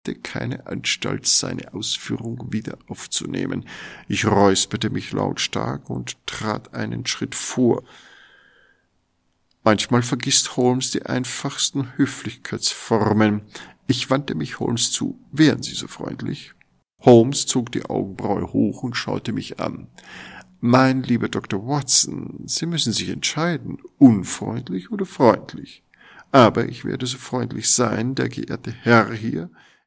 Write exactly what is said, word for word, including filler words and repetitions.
keine Anstalt, seine Ausführung wieder aufzunehmen. Ich räusperte mich lautstark und trat einen Schritt vor. Manchmal vergisst Holmes die einfachsten Höflichkeitsformen. Ich wandte mich Holmes zu. »Wären Sie so freundlich?« Holmes zog die Augenbraue hoch und schaute mich an. »Mein lieber Doktor Watson, Sie müssen sich entscheiden, unfreundlich oder freundlich. Aber ich werde so freundlich sein, der geehrte Herr hier